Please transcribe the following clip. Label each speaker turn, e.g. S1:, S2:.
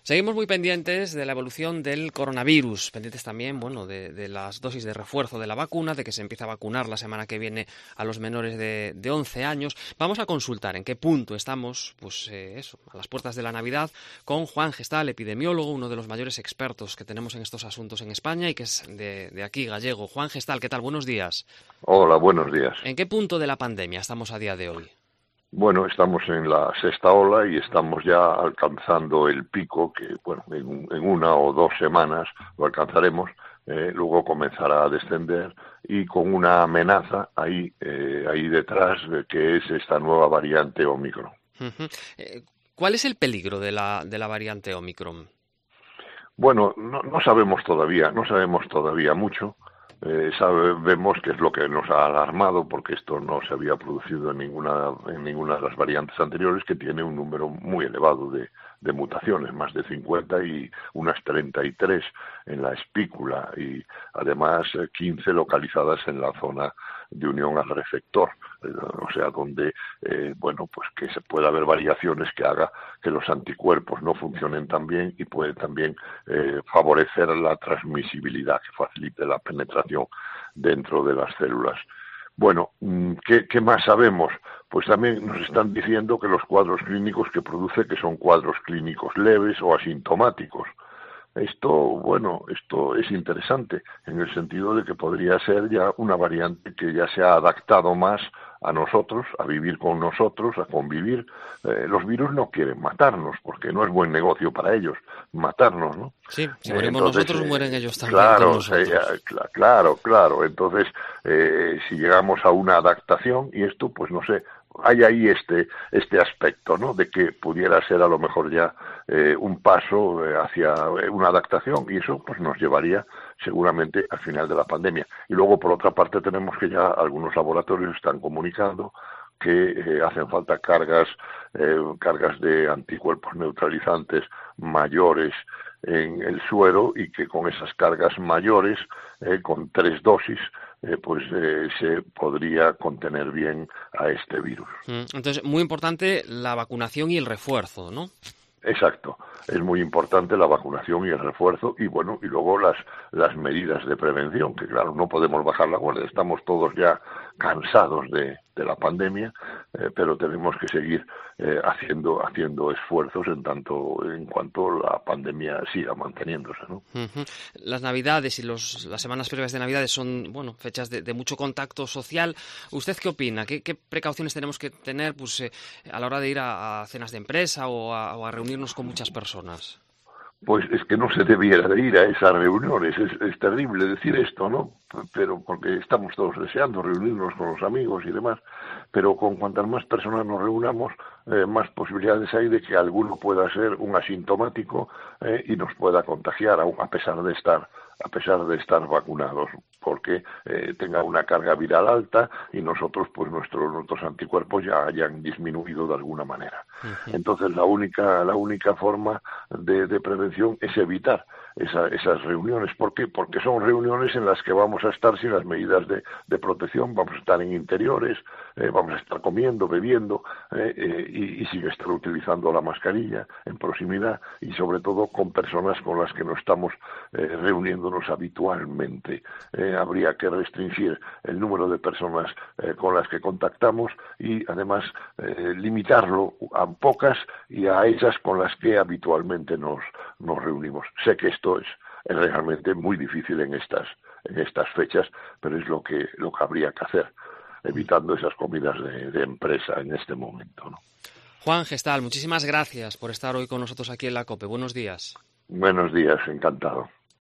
S1: Seguimos muy pendientes de la evolución del coronavirus, pendientes también, bueno, de las dosis de refuerzo de la vacuna, de que se empieza a vacunar la semana que viene a los menores de 11 años. Vamos a consultar en qué punto estamos, pues a las puertas de la Navidad, con Juan Gestal, epidemiólogo, uno de los mayores expertos que tenemos en estos asuntos en España y que es de aquí, gallego. Juan Gestal, ¿qué tal? Buenos días.
S2: Hola, buenos días.
S1: ¿En qué punto de la pandemia estamos a día de hoy?
S2: Bueno, estamos en la sexta ola y estamos ya alcanzando el pico que, bueno, en una o 2 semanas lo alcanzaremos, luego comenzará a descender y con una amenaza ahí detrás, que es esta nueva variante Omicron. ¿Cuál
S1: es el peligro de la variante Omicron?
S2: Bueno, no sabemos todavía mucho. Sabemos que es lo que nos ha alarmado, porque esto no se había producido en ninguna de las variantes anteriores, que tiene un número muy elevado de mutaciones, más de 50 y unas 33 en la espícula y además 15 localizadas en la zona de unión al receptor, o sea, donde, pues que se puede haber variaciones que haga que los anticuerpos no funcionen tan bien y puede también favorecer la transmisibilidad, que facilite la penetración dentro de las células. Bueno, ¿qué más sabemos? Pues también nos están diciendo que los cuadros clínicos que produce, que son cuadros clínicos leves o asintomáticos. Esto es interesante, en el sentido de que podría ser ya una variante que ya se ha adaptado más a nosotros, a vivir con nosotros, a convivir. Los virus no quieren matarnos, porque no es buen negocio para ellos matarnos, ¿no?
S1: Sí, si morimos nosotros, mueren ellos también con nosotros.
S2: Claro. Entonces, si llegamos a una adaptación, y esto, pues no sé, hay ahí este aspecto, ¿no?, de que pudiera ser a lo mejor ya un paso hacia una adaptación, y eso pues nos llevaría seguramente al final de la pandemia. Y luego, por otra parte, tenemos que ya algunos laboratorios están comunicando que hacen falta cargas de anticuerpos neutralizantes mayores en el suero, y que con esas cargas mayores, con 3 dosis, se podría contener bien a este virus.
S1: Entonces, muy importante la vacunación y el refuerzo, ¿no?
S2: Exacto, es muy importante la vacunación y el refuerzo, y luego las medidas de prevención, que claro, no podemos bajar la guardia, estamos todos ya cansados de la pandemia, pero tenemos que seguir haciendo esfuerzos en cuanto la pandemia siga manteniéndose, ¿no?
S1: Las Navidades y las semanas previas de Navidades son, fechas de mucho contacto social. ¿Usted qué opina? ¿Qué precauciones tenemos que tener a la hora de ir a cenas de empresa o a reunirnos con muchas personas?
S2: Pues es que no se debiera de ir a esas reuniones, es terrible decir esto, ¿no? Pero porque estamos todos deseando reunirnos con los amigos y demás, pero con cuantas más personas nos reunamos, más posibilidades hay de que alguno pueda ser un asintomático y nos pueda contagiar, a pesar de estar vacunados, porque tenga una carga viral alta y nosotros, pues nuestros anticuerpos ya hayan disminuido de alguna manera. Entonces la única forma de prevención es evitar esas reuniones. ¿Por qué? Porque son reuniones en las que vamos a estar sin las medidas de protección, vamos a estar en interiores, vamos a estar comiendo, bebiendo y sin estar utilizando la mascarilla en proximidad, y sobre todo con personas con las que no estamos reuniéndonos habitualmente. Habría que restringir el número de personas con las que contactamos y además limitarlo a pocas y a esas con las que habitualmente nos reunimos. Sé que esto es realmente muy difícil en estas fechas, pero es lo que habría que hacer, evitando esas comidas de empresa en este momento, ¿no?
S1: Juan Gestal, muchísimas gracias por estar hoy con nosotros aquí en la COPE. Buenos días.
S2: Buenos días, encantado.